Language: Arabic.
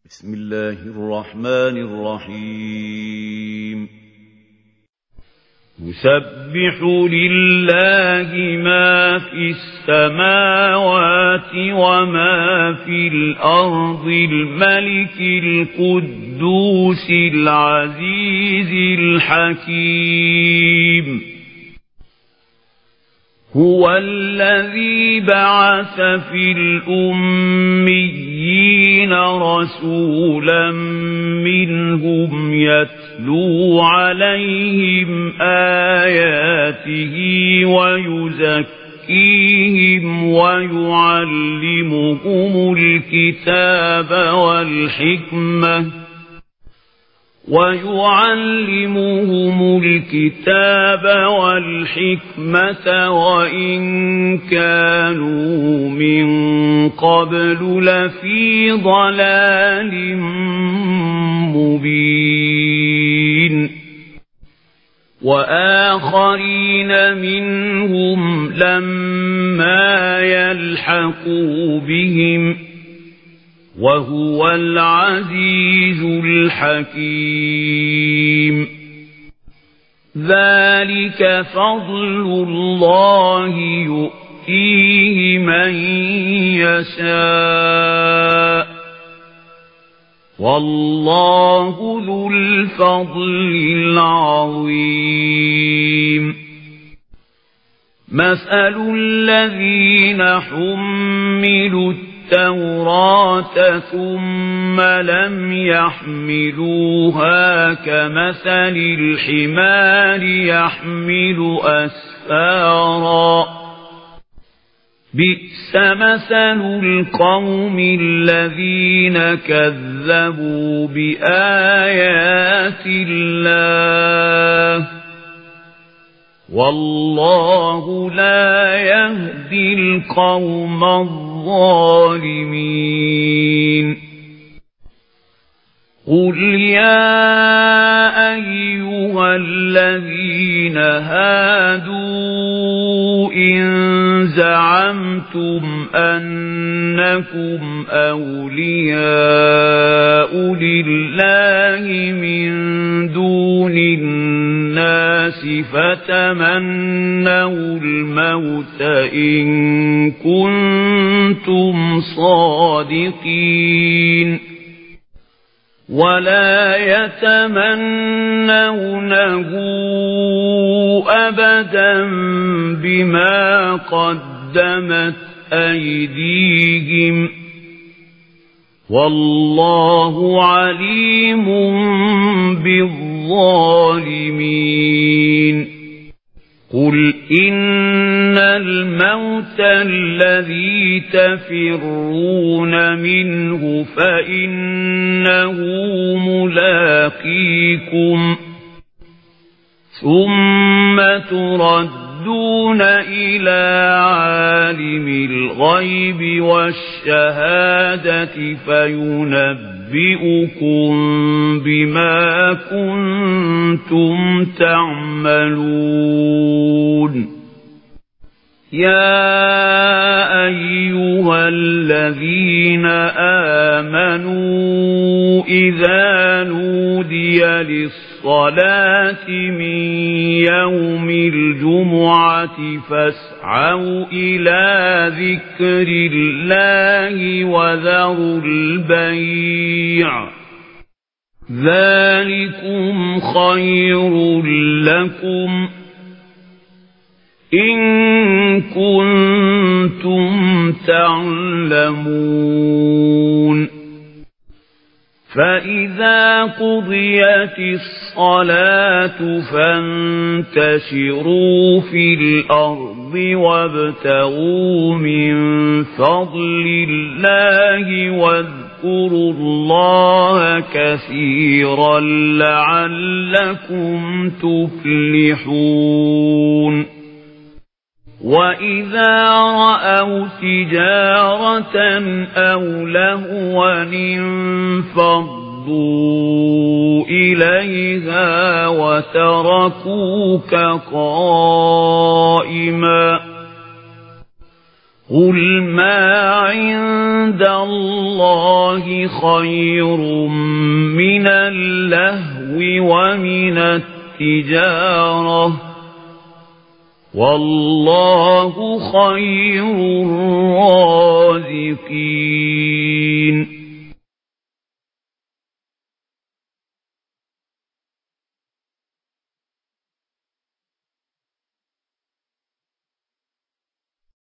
بسم الله الرحمن الرحيم يسبح لله ما في السماوات وما في الأرض الملك القدوس العزيز الحكيم هو الذي بعث في الأميين رسولا منهم يتلو عليهم آياته ويزكيهم ويعلمهم الكتاب والحكمة وإن كانوا من قبل لفي ضلال مبين وآخرين منهم لما يلحقوا بهم وهو العزيز الحكيم ذلك فضل الله يؤتيه من يشاء والله ذو الفضل العظيم مثل الذين حملوا التوراة ثم لم يحملوها كمثل الحمار يحمل أسفارا بئس مثل القوم الذين كذبوا بآيات الله والله لا يهدي القوم الظالمين قل يا أيها الذين هادوا إن زعمتم أنكم أولياء لله من دون الناس فتمنوا الموت إن كنتم صادقين ولا يتمنونه أبدا بما قدمت أيديهم والله عليم بالظالمين قل إن الموت الذي تفرون منه فإنه ملاقيكم ثم تردون إلى عالم الغيب والشهادة فينبئكم بما كنتم تعملون يا أيها الذين آمنوا إذا نودي للصلاة من يوم الجمعة فاسعوا إلى ذكر الله وذروا البيع ذلكم خير لكم إن كنتم تعلمون فإذا قضيت الصلاة فانتشروا في الأرض وابتغوا من فضل الله واذكروا الله كثيرا لعلكم تفلحون وإذا رأوا تجارة أو لهوا انفضوا إليها وتركوك قائما قل ما عند الله خير من اللهو ومن التجارة والله خير الرازقين